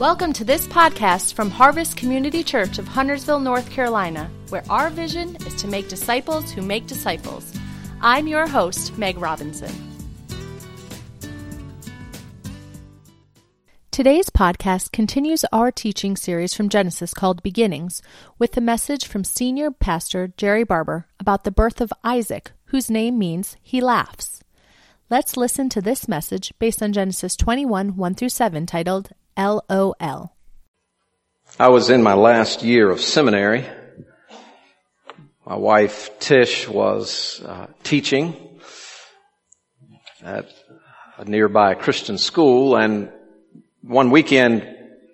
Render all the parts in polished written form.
Welcome to this podcast from Harvest Community Church of Huntersville, North Carolina, where our vision is to make disciples who make disciples. I'm your host, Meg Robinson. Today's podcast continues our teaching series from Genesis called Beginnings, with the message from Senior Pastor Jerry Barber about the birth of Isaac, whose name means he laughs. Let's listen to this message based on Genesis 21, 1-7, titled LOL. I was in my last year of seminary. My wife Tish was teaching at a nearby Christian school, and one weekend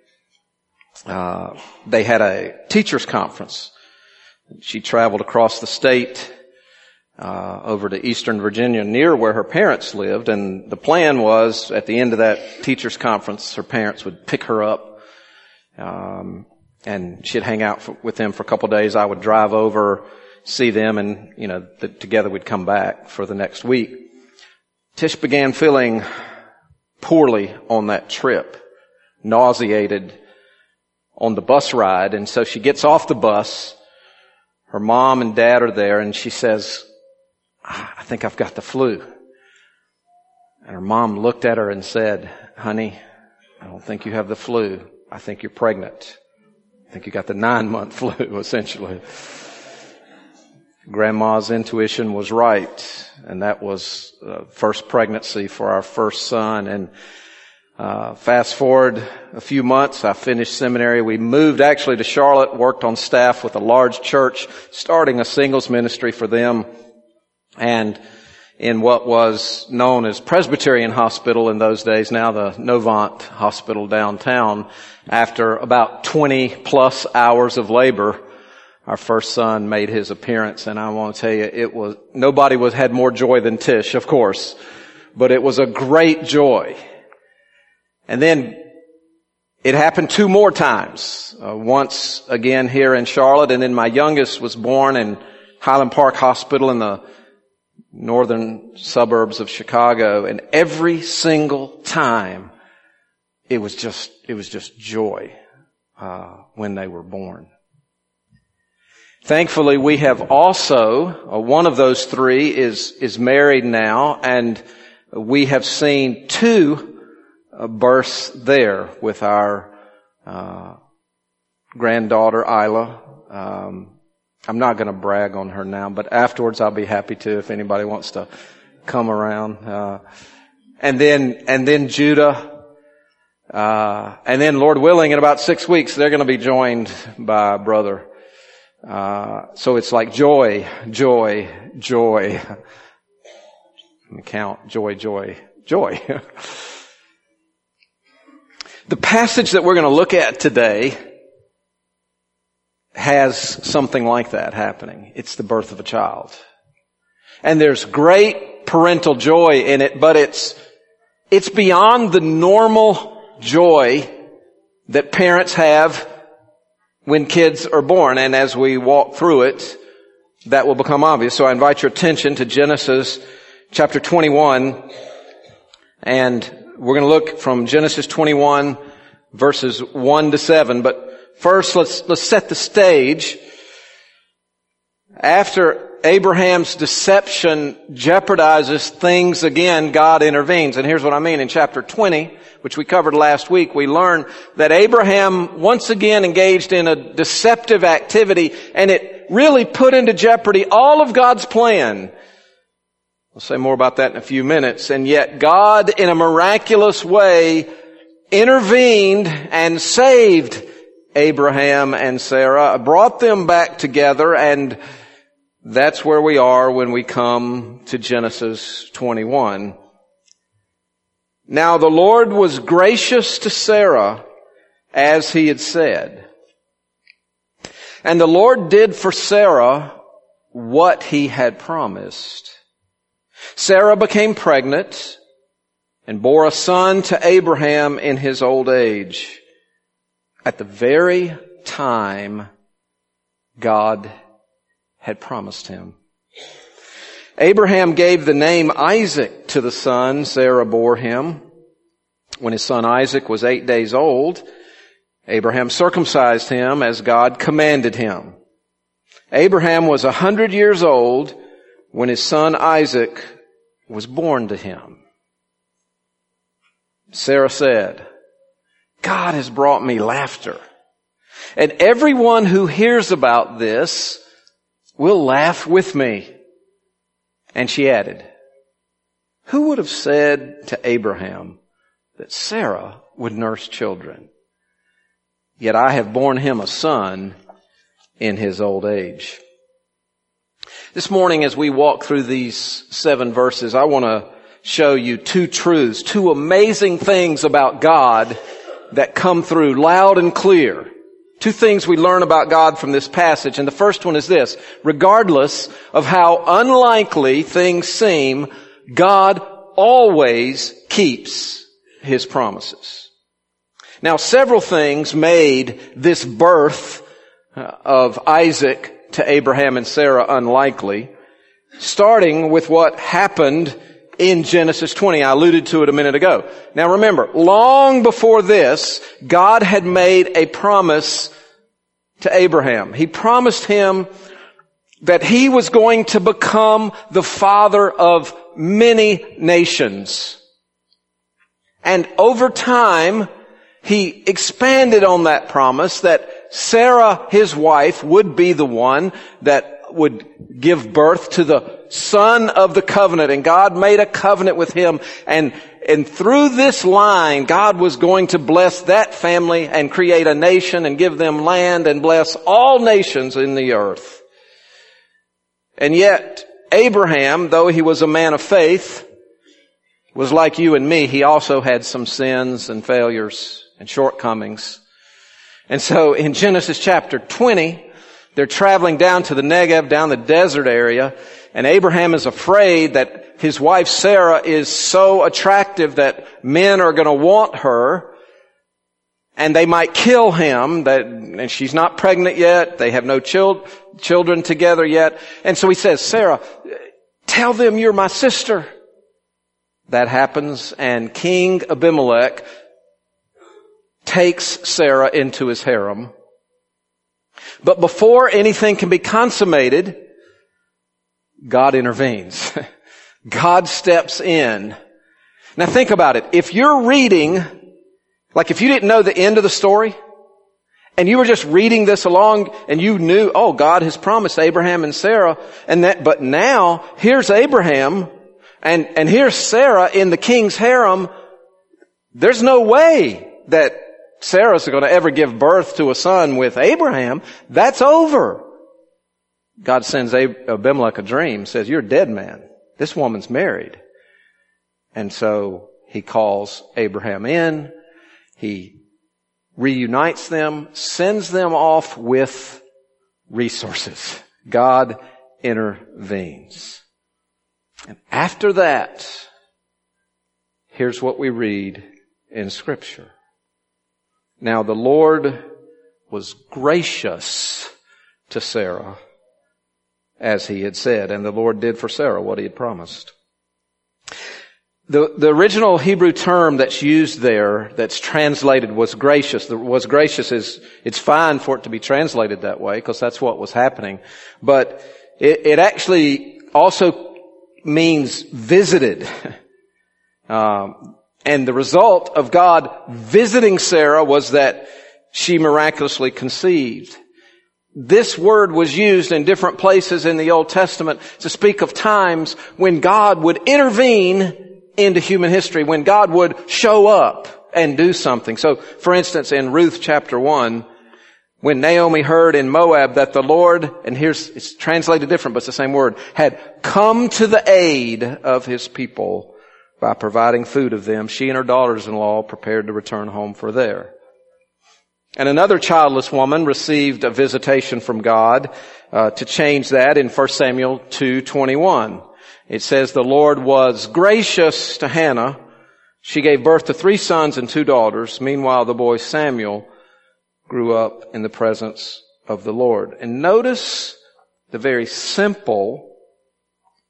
they had a teachers conference. She traveled across the state over to Eastern Virginia, near where her parents lived, and the plan was at the end of that teachers conference, her parents would pick her up, and she'd hang out with them for a couple of days. I would drive over, see them, and together we'd come back for the next week. Tish began feeling poorly on that trip, nauseated on the bus ride, and so she gets off the bus. Her mom and dad are there, and she says, "I think I've got the flu." And her mom looked at her and said, "Honey, I don't think you have the flu. I think you're pregnant. I think you got the 9-month flu," essentially. Grandma's intuition was right, and that was first pregnancy for our first son. And fast forward a few months, I finished seminary. We moved actually to Charlotte, worked on staff with a large church, starting a singles ministry for them. And in what was known as Presbyterian Hospital in those days, now the Novant Hospital downtown, after about 20 plus hours of labor, our first son made his appearance. And I want to tell you, nobody had more joy than Tish, of course, but it was a great joy. And then it happened 2 more times, once again here in Charlotte, and then my youngest was born in Highland Park Hospital in the northern suburbs of Chicago, and every single time it was just joy when they were born. Thankfully, we have also one of those 3 is married now, and we have seen 2 births there with our granddaughter Isla. I'm not going to brag on her now, but afterwards I'll be happy to if anybody wants to come around. And then Judah, and then Lord willing, in about 6 weeks they're going to be joined by a brother. So it's like joy, joy, joy. Let me count: joy, joy, joy. The passage that we're going to look at today has something like that happening. It's the birth of a child. And there's great parental joy in it, but it's beyond the normal joy that parents have when kids are born. And as we walk through it, that will become obvious. So I invite your attention to Genesis chapter 21. And we're going to look from Genesis 21 verses 1-7. But first, let's set the stage. After Abraham's deception jeopardizes things again, God intervenes. And here's what I mean. In chapter 20, which we covered last week, we learn that Abraham once again engaged in a deceptive activity, and it really put into jeopardy all of God's plan. We'll say more about that in a few minutes. And yet God, in a miraculous way, intervened and saved Abraham and Sarah, brought them back together, and that's where we are when we come to Genesis 21. Now the Lord was gracious to Sarah as he had said. And the Lord did for Sarah what he had promised. Sarah became pregnant and bore a son to Abraham in his old age, at the very time God had promised him. Abraham gave the name Isaac to the son Sarah bore him. When his son Isaac was 8 days old, Abraham circumcised him as God commanded him. Abraham was 100 years old when his son Isaac was born to him. Sarah said, God has brought me laughter, and everyone who hears about this will laugh with me. And she added, who would have said to Abraham that Sarah would nurse children? Yet I have borne him a son in his old age. This morning, as we walk through these 7 verses, I want to show you 2 truths, 2 amazing things about God that come through loud and clear. 2 things we learn about God from this passage. And the first one is this: regardless of how unlikely things seem, God always keeps His promises. Now, several things made this birth of Isaac to Abraham and Sarah unlikely, starting with what happened in Genesis 20. I alluded to it a minute ago. Now remember, long before this, God had made a promise to Abraham. He promised him that he was going to become the father of many nations. And over time, he expanded on that promise that Sarah, his wife, would be the one that would give birth to the son of the covenant. And God made a covenant with him. And through this line, God was going to bless that family and create a nation and give them land and bless all nations in the earth. And yet, Abraham, though he was a man of faith, was like you and me. He also had some sins and failures and shortcomings. And so in Genesis chapter 20, they're traveling down to the Negev, down the desert area, and Abraham is afraid that his wife Sarah is so attractive that men are going to want her, and they might kill him, and she's not pregnant yet, they have no children together yet. And so he says, Sarah, tell them you're my sister. That happens, and King Abimelech takes Sarah into his harem. But before anything can be consummated, God intervenes. God steps in. Now think about it. If you're reading, like if you didn't know the end of the story, and you were just reading this along, and you knew, oh, God has promised Abraham and Sarah, but now, here's Abraham, and here's Sarah in the king's harem. There's no way that Sarah's going to ever give birth to a son with Abraham. That's over. God sends Abimelech a dream, says, you're a dead man. This woman's married. And so he calls Abraham in. He reunites them, sends them off with resources. God intervenes. And after that, here's what we read in Scripture. Now the Lord was gracious to Sarah, as he had said, and the Lord did for Sarah what he had promised. The original Hebrew term that's used there, that's translated was gracious. The was gracious is, it's fine for it to be translated that way, because that's what was happening. But it actually also means visited. And the result of God visiting Sarah was that she miraculously conceived. This word was used in different places in the Old Testament to speak of times when God would intervene into human history, when God would show up and do something. So, for instance, in Ruth chapter 1, when Naomi heard in Moab that the Lord, and it's translated different, but it's the same word, had come to the aid of his people by providing food of them, she and her daughters-in-law prepared to return home for there. And another childless woman received a visitation from God to change that in 1 Samuel 2:21. It says, the Lord was gracious to Hannah. She gave birth to 3 sons and 2 daughters. Meanwhile, the boy Samuel grew up in the presence of the Lord. And notice the very simple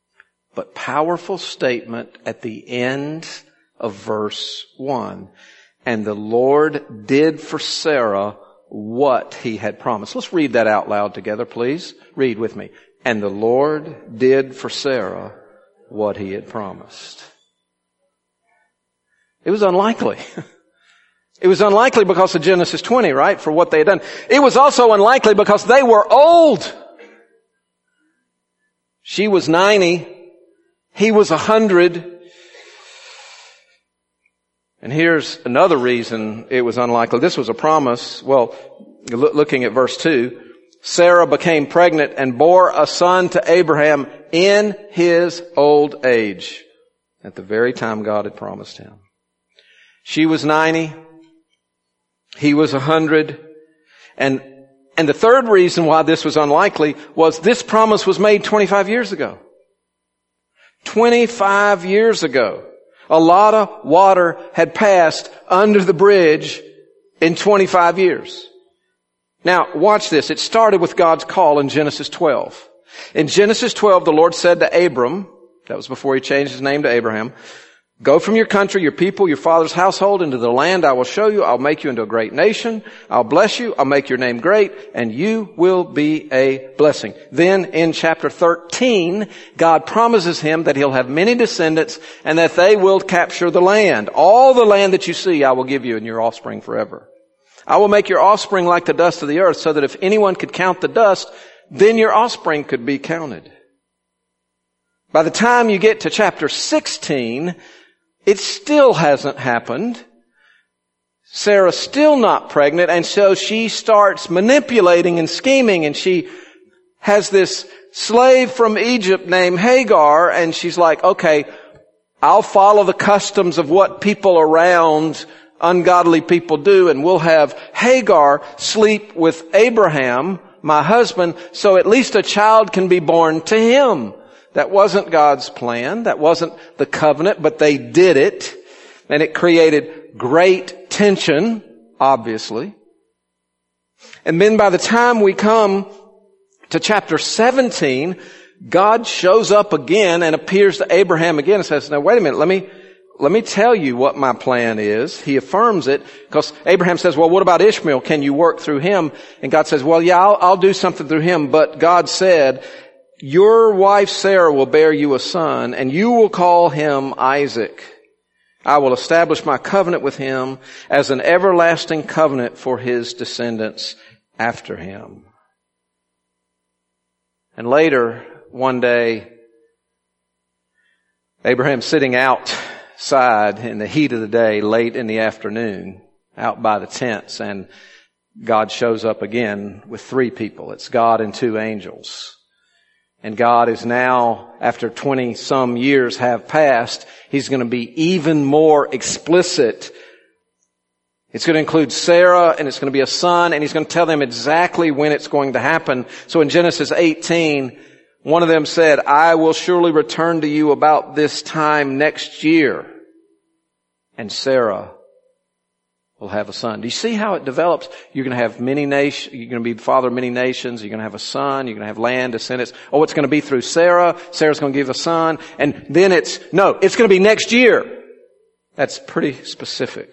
but powerful statement at the end of verse 1. And the Lord did for Sarah what He had promised. Let's read that out loud together, please. Read with me. And the Lord did for Sarah what He had promised. It was unlikely. It was unlikely because of Genesis 20, right? For what they had done. It was also unlikely because they were old. She was 90. He was 100. And here's another reason it was unlikely. This was a promise. Well, looking at verse 2, Sarah became pregnant and bore a son to Abraham in his old age, at the very time God had promised him. She was 90. He was 100. And the third reason why this was unlikely was this promise was made 25 years ago. 25 years ago. A lot of water had passed under the bridge in 25 years. Now, watch this. It started with God's call in Genesis 12. In Genesis 12, the Lord said to Abram, that was before He changed his name to Abraham, go from your country, your people, your father's household into the land I will show you. I'll make you into a great nation. I'll bless you. I'll make your name great, and you will be a blessing. Then in chapter 13, God promises him that he'll have many descendants and that they will capture the land. All the land that you see I will give you and your offspring forever. I will make your offspring like the dust of the earth, so that if anyone could count the dust, then your offspring could be counted. By the time you get to chapter 16, it still hasn't happened. Sarah's still not pregnant, and so she starts manipulating and scheming, and she has this slave from Egypt named Hagar, and she's like, okay, I'll follow the customs of what people around ungodly people do, and we'll have Hagar sleep with Abraham, my husband, so at least a child can be born to him. That wasn't God's plan. That wasn't the covenant, but they did it. And it created great tension, obviously. And then by the time we come to chapter 17, God shows up again and appears to Abraham again and says, now wait a minute, let me tell you what my plan is. He affirms it because Abraham says, well, what about Ishmael? Can you work through him? And God says, well, yeah, I'll do something through him. But God said, your wife Sarah will bear you a son, and you will call him Isaac. I will establish my covenant with him as an everlasting covenant for his descendants after him. And later, one day, Abraham's sitting outside in the heat of the day, late in the afternoon, out by the tents, and God shows up again with 3 people. It's God and 2 angels. And God is now, after 20 some years have passed, He's going to be even more explicit. It's going to include Sarah, and it's going to be a son, and He's going to tell them exactly when it's going to happen. So in Genesis 18, one of them said, I will surely return to you about this time next year, and Sarah will have a son. Do you see how it develops? You're going to have many nations. You're going to be the father of many nations. You're going to have a son. You're going to have land, descendants. Oh, it's going to be through Sarah. Sarah's going to give a son. And then it's going to be next year. That's pretty specific.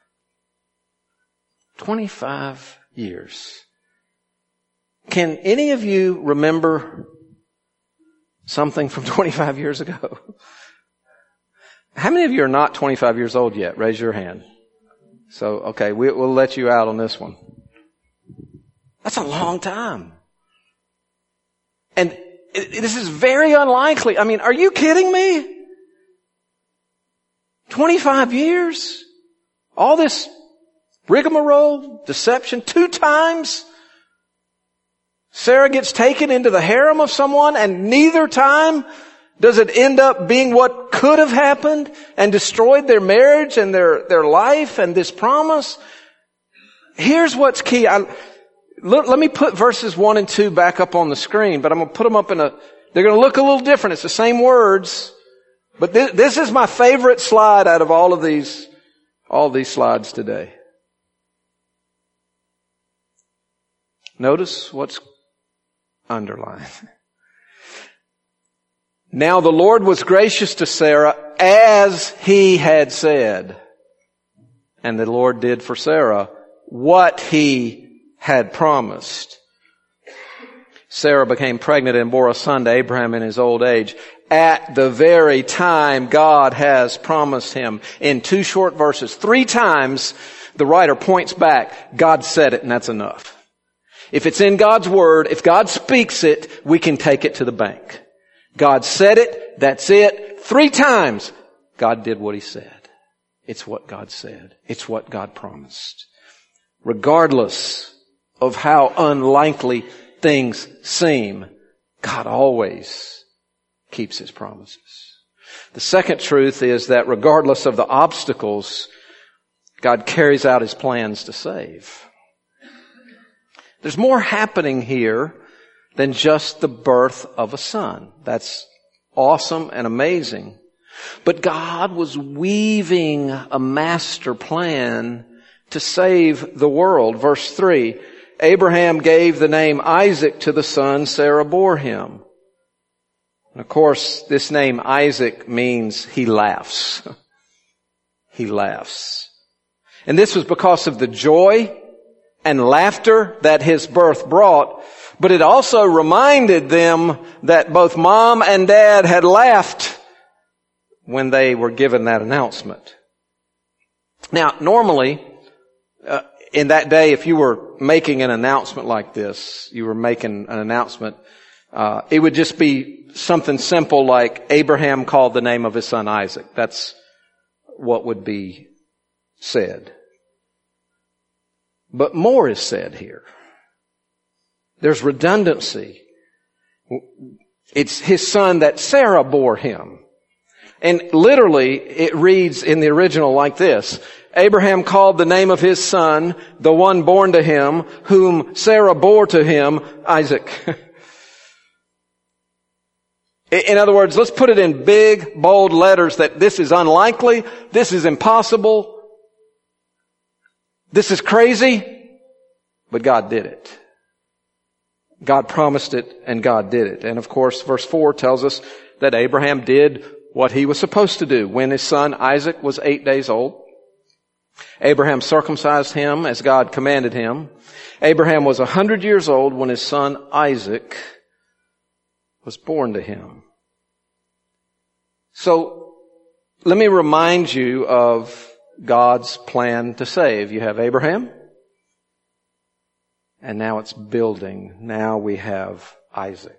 25 years. Can any of you remember something from 25 years ago? How many of you are not 25 years old yet? Raise your hand. So, okay, we'll let you out on this one. That's a long time. And this is very unlikely. I mean, are you kidding me? 25 years? All this rigmarole, deception, 2 times? Sarah gets taken into the harem of someone, and neither time does it end up being what could have happened and destroyed their marriage and their life and this promise? Here's what's key. Let me put verses 1 and 2 back up on the screen, but I'm going to put them up they're going to look a little different. It's the same words, but this is my favorite slide out of all these slides today. Notice what's underlined. Now the Lord was gracious to Sarah as He had said. And the Lord did for Sarah what He had promised. Sarah became pregnant and bore a son to Abraham in his old age at the very time God has promised him. In 2 short verses, 3 times the writer points back, God said it, and that's enough. If it's in God's Word, if God speaks it, we can take it to the bank. God said it, that's it. 3 times, God did what He said. It's what God said. It's what God promised. Regardless of how unlikely things seem, God always keeps His promises. The second truth is that regardless of the obstacles, God carries out His plans to save. There's more happening here than just the birth of a son. That's awesome and amazing. But God was weaving a master plan to save the world. Verse 3, Abraham gave the name Isaac to the son Sarah bore him. And of course, this name Isaac means he laughs. He laughs. And this was because of the joy and laughter that his birth brought. But it also reminded them that both mom and dad had laughed when they were given that announcement. Now, normally, in that day, if you were making an announcement like this, you were making an announcement, it would just be something simple like Abraham called the name of his son Isaac. That's what would be said. But more is said here. There's redundancy. It's his son that Sarah bore him. And literally, it reads in the original like this. Abraham called the name of his son, the one born to him, whom Sarah bore to him, Isaac. In other words, let's put it in big, bold letters that this is unlikely, this is impossible, this is crazy, but God did it. God promised it, and God did it. And of course, verse 4 tells us that Abraham did what he was supposed to do. When his son Isaac was 8 days old, Abraham circumcised him as God commanded him. Abraham was 100 years old when his son Isaac was born to him. So, let me remind you of God's plan to save. You have Abraham, and now it's building. Now we have Isaac.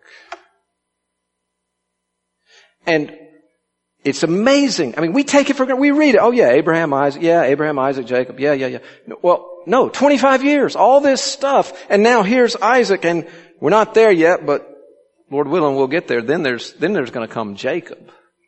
And it's amazing. I mean, we take it for granted. We read it. Oh yeah, Abraham, Isaac. Yeah, Abraham, Isaac, Jacob. Yeah. Well, no, 25 years. All this stuff. And now here's Isaac, and we're not there yet, but Lord willing, we'll get there. Then there's going to come Jacob.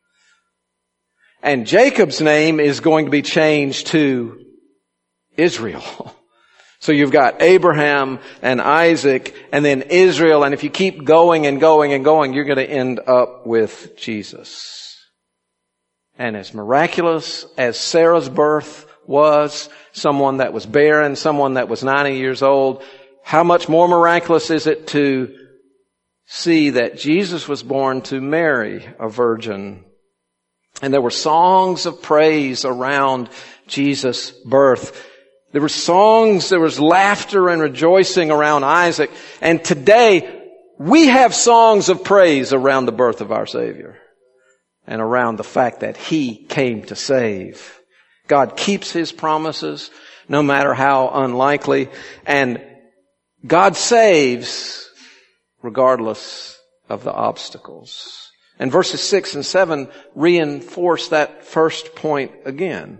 And Jacob's name is going to be changed to Israel. So you've got Abraham and Isaac and then Israel. And if you keep going and going and going, you're going to end up with Jesus. And as miraculous as Sarah's birth was, someone that was barren, someone that was 90 years old, how much more miraculous is it to see that Jesus was born to Mary, a virgin. And there were songs of praise around Jesus' birth. There were songs, there was laughter and rejoicing around Isaac. And today, we have songs of praise around the birth of our Savior. And around the fact that He came to save. God keeps His promises, no matter how unlikely. And God saves regardless of the obstacles. And verses 6 and 7 reinforce that first point again.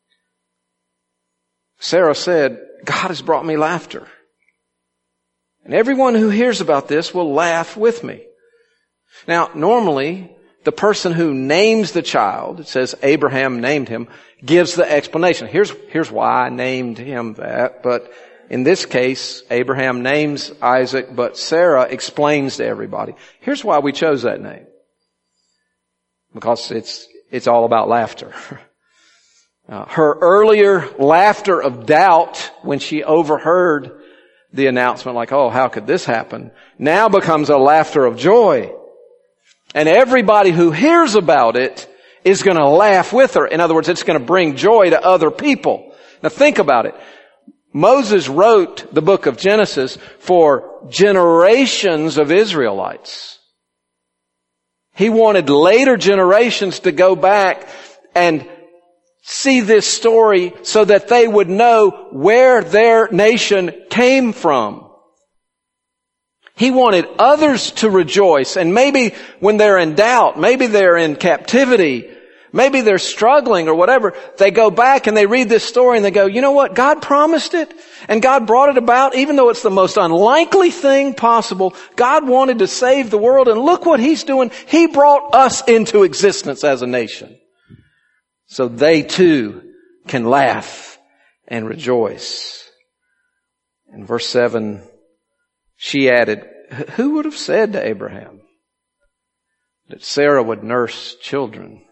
Sarah said, God has brought me laughter. And everyone who hears about this will laugh with me. Now, normally, the person who names the child, it says Abraham named him, gives the explanation. Here's why I named him that. But in this case, Abraham names Isaac, but Sarah explains to everybody. Here's why we chose that name. Because it's all about laughter. Her earlier laughter of doubt when she overheard the announcement, like, oh, how could this happen? Now becomes a laughter of joy. And everybody who hears about it is going to laugh with her. In other words, it's going to bring joy to other people. Now think about it. Moses wrote the book of Genesis for generations of Israelites. He wanted later generations to go back and see this story so that they would know where their nation came from. He wanted others to rejoice, and maybe when they're in doubt, maybe they're in captivity, maybe they're struggling or whatever, they go back and they read this story and they go, you know what? God promised it and God brought it about, even though it's the most unlikely thing possible. God wanted to save the world, and look what He's doing. He brought us into existence as a nation. So they too can laugh and rejoice. In verse 7, she added, who would have said to Abraham that Sarah would nurse children?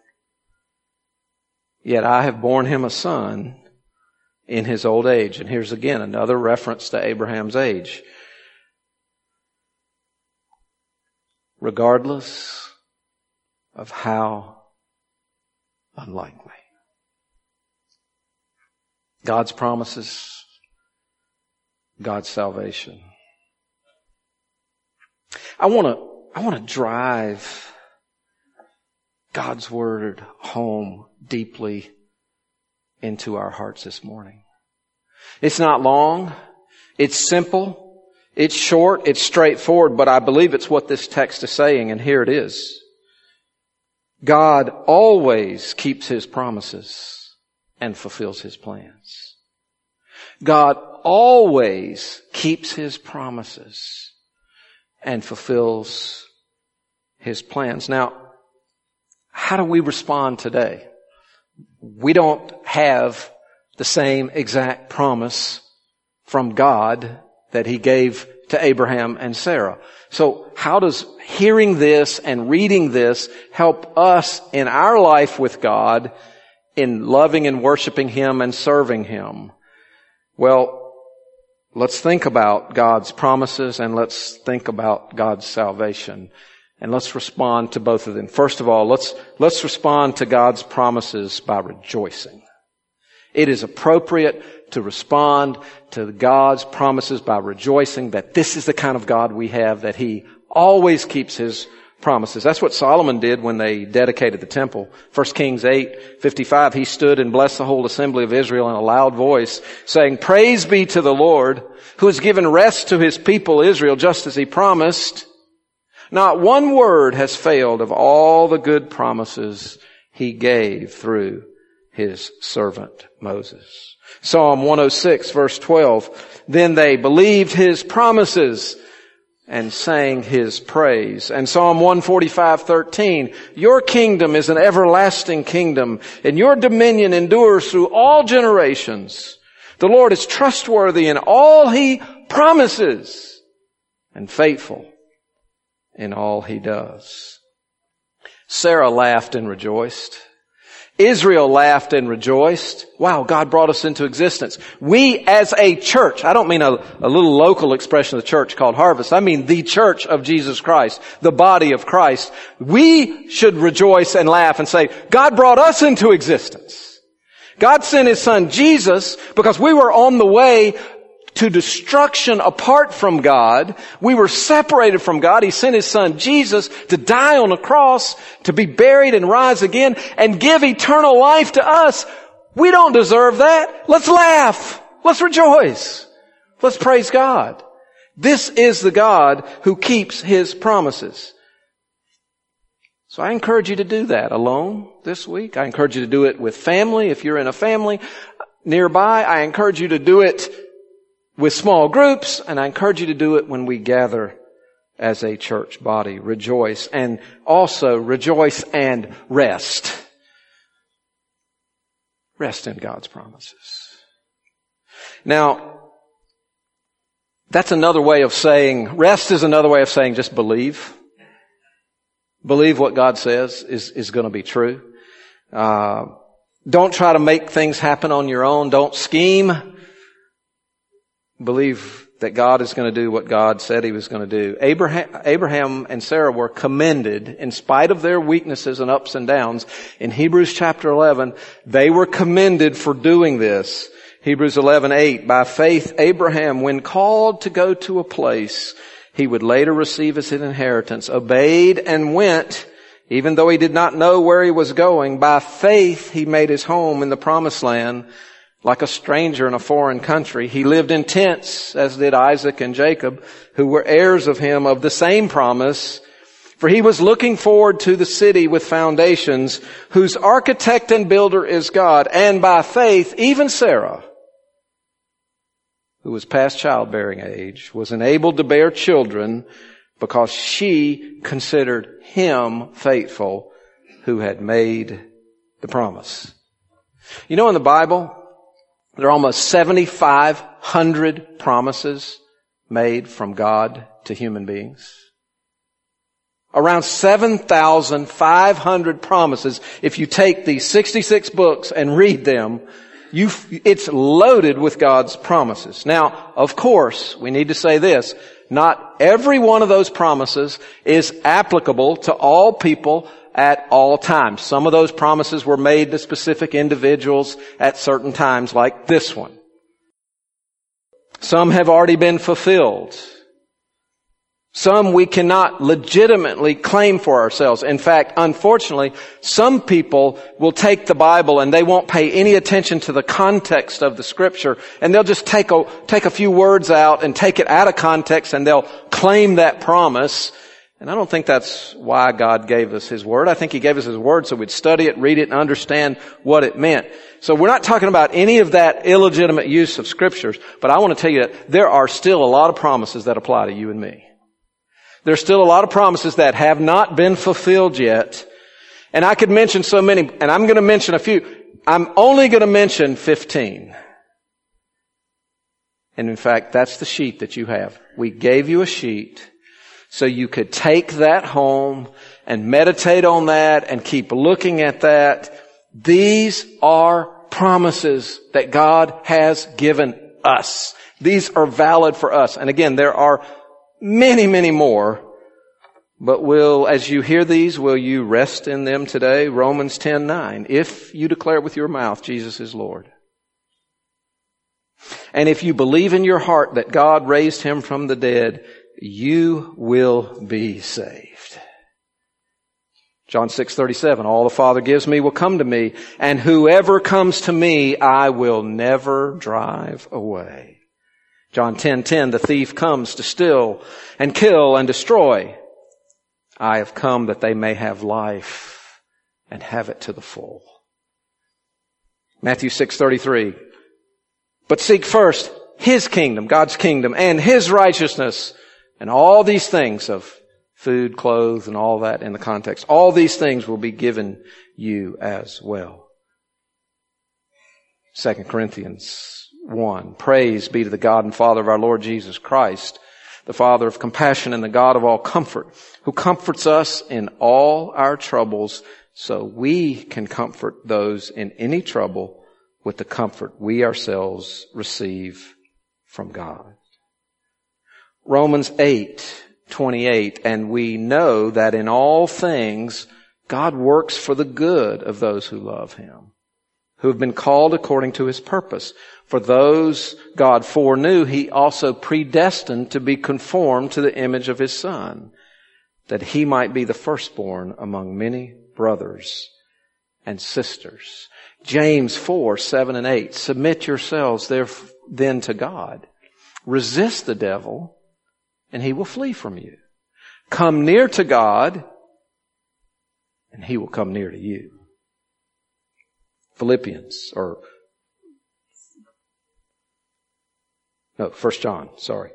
Yet I have borne him a son in his old age. And here's again another reference to Abraham's age. Regardless of how unlikely. God's promises, God's salvation. I want to drive God's word home deeply into our hearts this morning. It's not long. It's simple. It's short. It's straightforward, but I believe it's what this text is saying, and here it is. God always keeps His promises and fulfills His plans. God always keeps His promises and fulfills His plans. Now, how do we respond today? We don't have the same exact promise from God that He gave to Abraham and Sarah. So how does hearing this and reading this help us in our life with God in loving and worshiping Him and serving Him? Well, let's think about God's promises and let's think about God's salvation. And let's respond to both of them. First of all, let's respond to God's promises by rejoicing. It is appropriate to respond to God's promises by rejoicing that this is the kind of God we have, that He always keeps His promises. That's what Solomon did when they dedicated the temple. 1 Kings 8:55, he stood and blessed the whole assembly of Israel in a loud voice, saying, "Praise be to the Lord, who has given rest to His people Israel, just as He promised. Not one word has failed of all the good promises He gave through His servant Moses." Psalm 106 verse 12, "Then they believed His promises and sang His praise." And Psalm 145:13, "Your kingdom is an everlasting kingdom, and your dominion endures through all generations. The Lord is trustworthy in all He promises and faithful in all He does." Sarah laughed and rejoiced. Israel laughed and rejoiced. Wow, God brought us into existence. We as a church, I don't mean a little local expression of the church called Harvest. I mean the church of Jesus Christ, the body of Christ. We should rejoice and laugh and say, God brought us into existence. God sent His Son Jesus because we were on the way to destruction apart from God. We were separated from God. He sent His Son Jesus to die on a cross, to be buried and rise again and give eternal life to us. We don't deserve that. Let's laugh. Let's rejoice. Let's praise God. This is the God who keeps His promises. So I encourage you to do that alone this week. I encourage you to do it with family. If you're in a family nearby, I encourage you to do it with small groups, and I encourage you to do it when we gather as a church body. Rejoice, and also rejoice and rest. Rest in God's promises. Now, that's another way of saying, rest is another way of saying just believe. Believe what God says is going to be true. Don't try to make things happen on your own. Don't scheme. Believe that God is going to do what God said He was going to do. Abraham and Sarah were commended in spite of their weaknesses and ups and downs. In Hebrews chapter 11, they were commended for doing this. Hebrews 11:8, by faith Abraham, when called to go to a place he would later receive as an inheritance, obeyed and went, even though he did not know where he was going. By faith he made his home in the promised land, like a stranger in a foreign country. He lived in tents, as did Isaac and Jacob, who were heirs of him of the same promise. For he was looking forward to the city with foundations, whose architect and builder is God. And by faith, even Sarah, who was past childbearing age, was enabled to bear children because she considered him faithful who had made the promise. You know, in the Bible, there are almost 7,500 promises made from God to human beings. Around 7,500 promises. If you take these 66 books and read them, it's loaded with God's promises. Now, of course, we need to say this. Not every one of those promises is applicable to all people at all times. Some of those promises were made to specific individuals at certain times, like this one. Some have already been fulfilled. Some we cannot legitimately claim for ourselves. In fact, unfortunately, some people will take the Bible and they won't pay any attention to the context of the Scripture, and they'll just take a few words out and take it out of context, and they'll claim that promise. And I don't think that's why God gave us His Word. I think He gave us His Word so we'd study it, read it, and understand what it meant. So we're not talking about any of that illegitimate use of Scriptures, but I want to tell you that there are still a lot of promises that apply to you and me. There's still a lot of promises that have not been fulfilled yet. And I could mention so many, and I'm going to mention a few. I'm only going to mention 15. And in fact, that's the sheet that you have. We gave you a sheet so you could take that home and meditate on that and keep looking at that. These are promises that God has given us. These are valid for us. And again, there are many, many more. But as you hear these, will you rest in them today? Romans 10:9. If you declare with your mouth Jesus is Lord, and if you believe in your heart that God raised Him from the dead, you will be saved. John 6:37. All the Father gives me will come to me, and whoever comes to me, I will never drive away. John 10:10, the thief comes to steal and kill and destroy. I have come that they may have life and have it to the full. Matthew 6:33, but seek first His kingdom, God's kingdom, and His righteousness, and all these things of food, clothes, and all that in the context, all these things will be given you as well. 2 Corinthians 1. Praise be to the God and Father of our Lord Jesus Christ, the Father of compassion and the God of all comfort, who comforts us in all our troubles, so we can comfort those in any trouble with the comfort we ourselves receive from God. Romans 8:28, and we know that in all things God works for the good of those who love Him, who have been called according to His purpose. For those God foreknew, He also predestined to be conformed to the image of His Son, that He might be the firstborn among many brothers and sisters. James 4:7-8, submit yourselves then to God. Resist the devil, and he will flee from you. Come near to God, and He will come near to you. Philippians, 1 John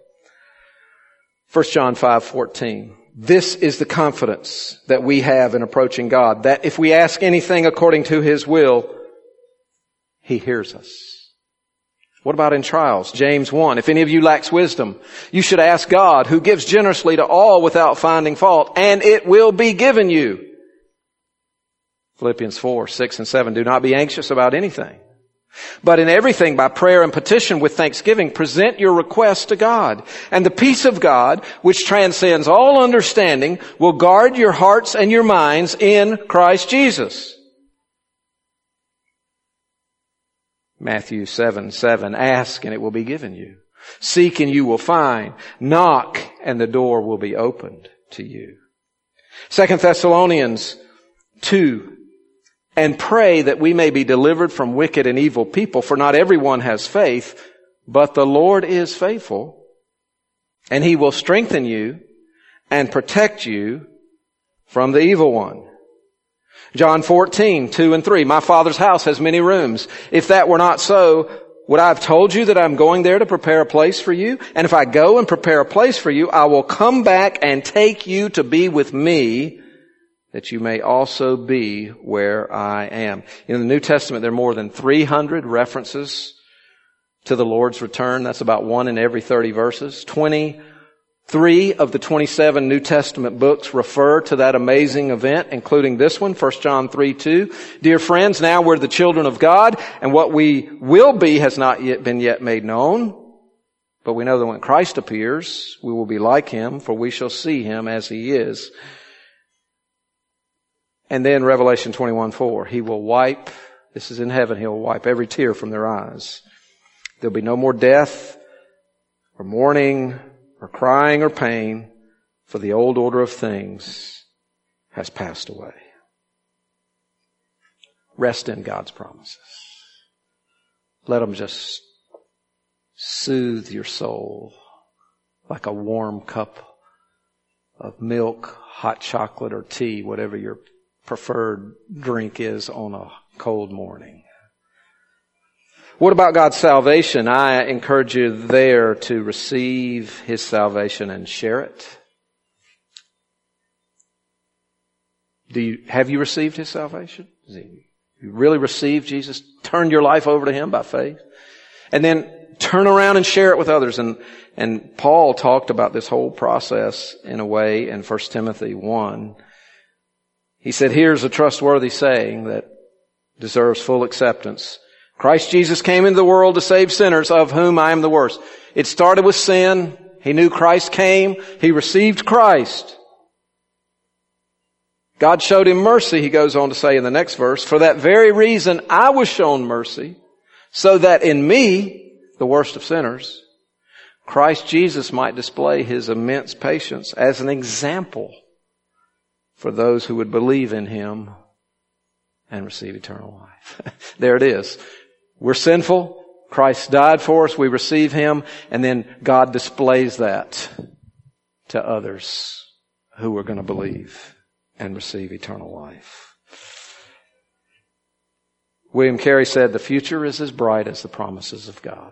5:14. This is the confidence that we have in approaching God, that if we ask anything according to His will, He hears us. What about in trials? James 1, if any of you lacks wisdom, you should ask God, who gives generously to all without finding fault, and it will be given you. Philippians 4:6-7, do not be anxious about anything, but in everything by prayer and petition with thanksgiving, present your requests to God. And the peace of God, which transcends all understanding, will guard your hearts and your minds in Christ Jesus. Matthew 7:7. Ask and it will be given you. Seek and you will find. Knock and the door will be opened to you. 2 Thessalonians 2. And pray that we may be delivered from wicked and evil people, for not everyone has faith, but the Lord is faithful, and He will strengthen you and protect you from the evil one. John 14:2 and 3. My Father's house has many rooms. If that were not so, would I have told you that I'm going there to prepare a place for you? And if I go and prepare a place for you, I will come back and take you to be with me, that you may also be where I am. In the New Testament, there are more than 300 references to the Lord's return. That's about 1 in every 30 verses. 23 of the 27 New Testament books refer to that amazing event, including this one, 1 John 3:2. Dear friends, now we're the children of God, and what we will be has not yet been made known. But we know that when Christ appears, we will be like Him, for we shall see Him as He is. And then Revelation 21:4, He will wipe, this is in heaven, He'll wipe every tear from their eyes. There'll be no more death, or mourning, or crying, or pain, for the old order of things has passed away. Rest in God's promises. Let them just soothe your soul like a warm cup of milk, hot chocolate, or tea, whatever your preferred drink is on a cold morning. What about God's salvation? I encourage you there to receive His salvation and share it. Have you received His salvation? You really received Jesus? Turn your life over to Him by faith. And then turn around and share it with others. And Paul talked about this whole process in a way in 1 Timothy 1. He said, here's a trustworthy saying that deserves full acceptance. Christ Jesus came into the world to save sinners, of whom I am the worst. It started with sin. He knew Christ came. He received Christ. God showed him mercy, he goes on to say in the next verse. For that very reason I was shown mercy, so that in me, the worst of sinners, Christ Jesus might display His immense patience as an example for those who would believe in Him and receive eternal life. There it is. We're sinful. Christ died for us. We receive Him. And then God displays that to others who are going to believe and receive eternal life. William Carey said, the future is as bright as the promises of God.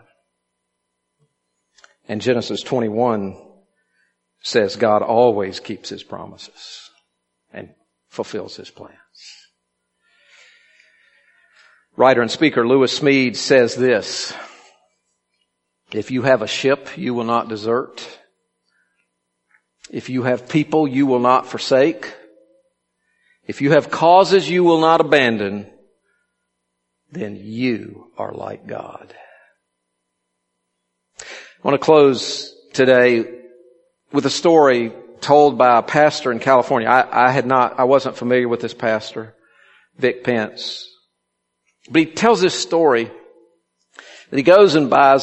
And Genesis 21 says God always keeps His promises and fulfills His plans. Writer and speaker Lewis Smedes says this, if you have a ship, you will not desert. If you have people, you will not forsake. If you have causes you will not abandon, then you are like God. I want to close today with a story told by a pastor in California. I wasn't familiar with this pastor, Vic Pence. But he tells this story that he goes to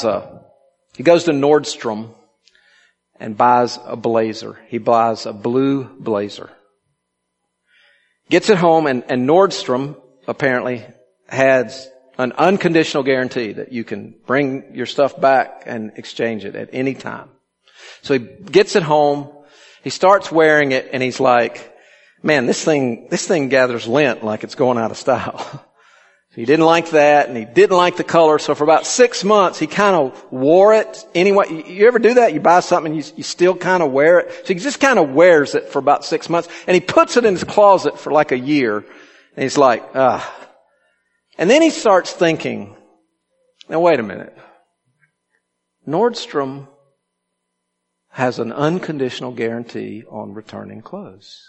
Nordstrom and buys a blazer. He buys a blue blazer. Gets it home and Nordstrom apparently has an unconditional guarantee that you can bring your stuff back and exchange it at any time. So he gets it home, he starts wearing it, and he's like, man, this thing gathers lint like it's going out of style. He didn't like that, and he didn't like the color, so for about 6 months he kind of wore it anyway. You ever do that? You buy something and you still kind of wear it? So he just kind of wears it for about 6 months, and he puts it in his closet for like a year, and he's like, And then he starts thinking, now wait a minute. Nordstrom has an unconditional guarantee on returning clothes.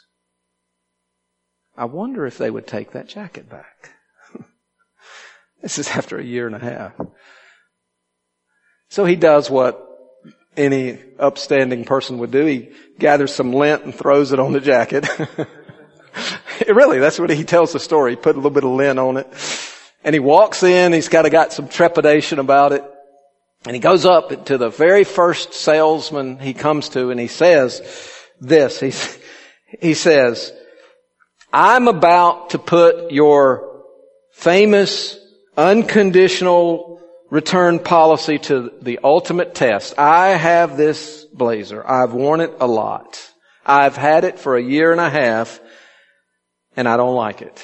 I wonder if they would take that jacket back. This is after a year and a half. So he does what any upstanding person would do. He gathers some lint and throws it on the jacket. Really, that's what he tells the story. He put a little bit of lint on it. And he walks in, he's kind of got some trepidation about it. And he goes up to the very first salesman he comes to and he says this. He says, I'm about to put your famous unconditional return policy to the ultimate test. I have this blazer. I've worn it a lot. I've had it for 1.5 years and I don't like it.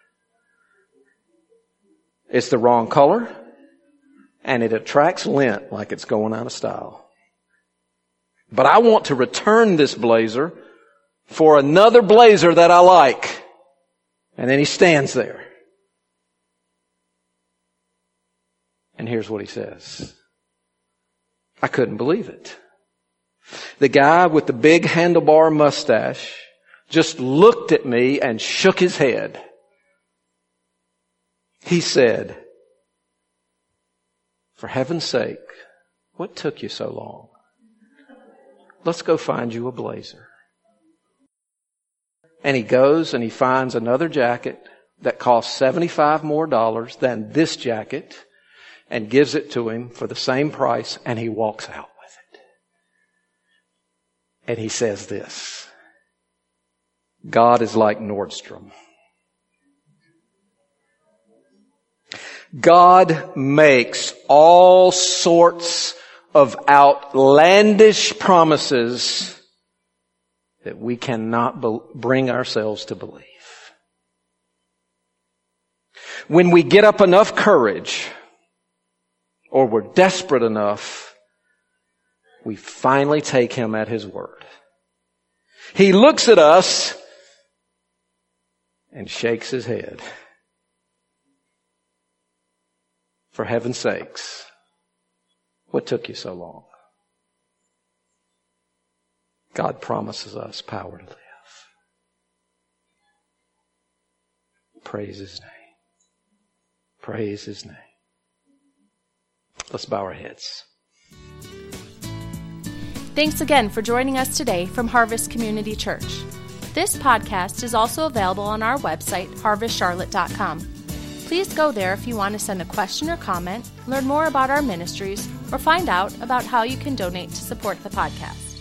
It's the wrong color and it attracts lint like it's going out of style. But I want to return this blazer for another blazer that I like. And then he stands there. And here's what he says. I couldn't believe it. The guy with the big handlebar mustache just looked at me and shook his head. He said, for heaven's sake, what took you so long? Let's go find you a blazer. And he goes and he finds another jacket that costs $75 more than this jacket and gives it to him for the same price, and he walks out with it. And he says this, God is like Nordstrom. God makes all sorts of outlandish promises that we cannot bring ourselves to believe. When we get up enough courage, or we're desperate enough, we finally take Him at His word. He looks at us and shakes His head. For heaven's sakes, what took you so long? God promises us power to live. Praise His name. Praise His name. Let's bow our heads. Thanks again for joining us today from Harvest Community Church. This podcast is also available on our website, harvestcharlotte.com. Please go there if you want to send a question or comment, learn more about our ministries, or find out about how you can donate to support the podcast.